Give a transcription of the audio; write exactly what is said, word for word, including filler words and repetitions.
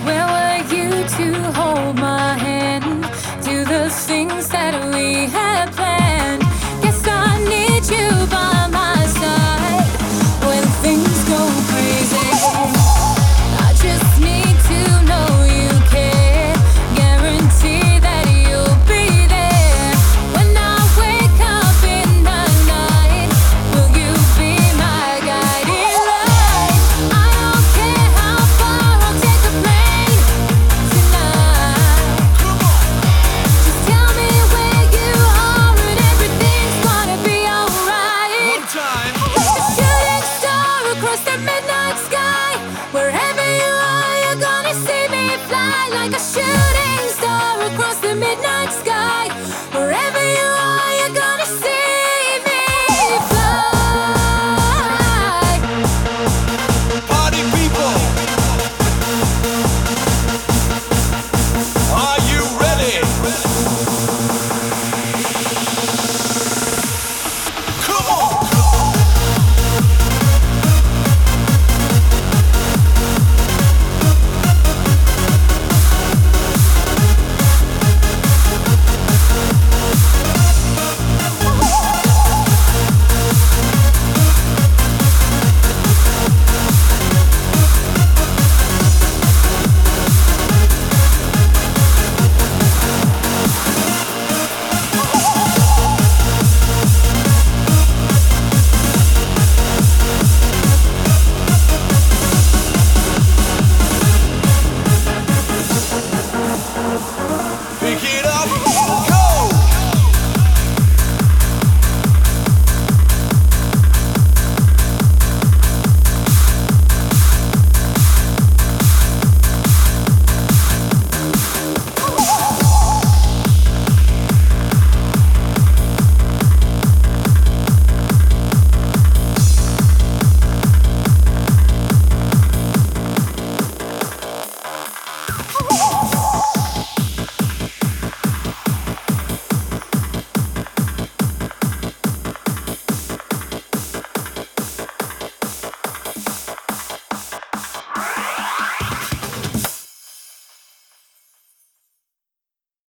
Where were you to hold my hand? Do the things that we had planned. Guess I need you by my side when things go crazy. I just need to know you care. Guarantee that you'll be there when I wake up in the night. Will you be my guiding light? I don't care how far, I'll take a plane tonight. Just tell me where you are and everything's gonna be alright. One time. Like a shooting star across the midnight sky. Wherever you are, you're gonna see me fly like a shooting